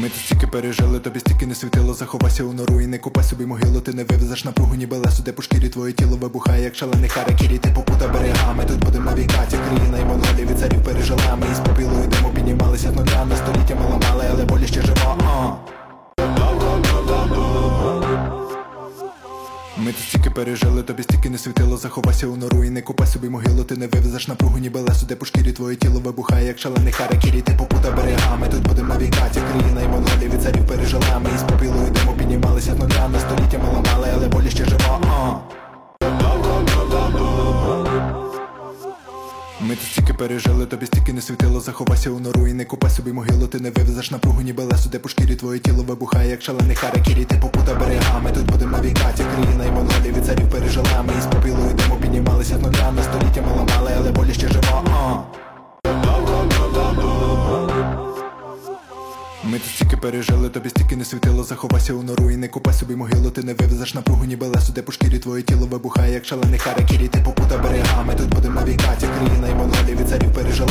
Ми тут стільки пережили, тобі стільки не світило. Заховайся у нору і не купай собі могилу. Ти не вивезеш напругу, ніби лесу, де по шкірі твоє тіло вибухає, як шалений харакірі. Ти попута берегами, тут будем на вікаті. Країна і Монголія від царів пережила. Ми із попілу йдемо, піднімалися з нуля. На століттями ламали, але болі ще жива. Ми тут стільки пережили, тобі стільки не світило. Заховайся у нору і не купай собі могилу. Ти не вивезеш напругу, ніби лесу, де по шкірі твоє тіло вибухає, як шалений харакірі. Ти попута берегами, тут будем на вікаті. Країна і Монголія від царів пережила. Ми із попілу йдемо, піднімалися з нуля. На століттями ламали, але болі ще жива. Ми тут стільки пережили, тобі стільки не світило. Заховайся у нору і не купай собі могилу. Ти не вивезеш напругу, ніби лесу, де по шкірі твоє тіло вибухає, як шалений харакірі. Ти попута берегами, тут будем на вікаті. Країна і Монголія від царів пережила. Ми із попілу йдемо, піднімалися з нуля. На століттями ламали, але болі ще жива. Ми тут стільки пережили, тобі стільки не світило. Заховайся у нору і не купай собі могилу. Ти не вивезеш напругу, ніби лесу, де по шкірі твоє тіло вибухає, як шалений харакірі. Ти попута берегами, тут будем на вікаті. Країна і Монголія від царів пережила.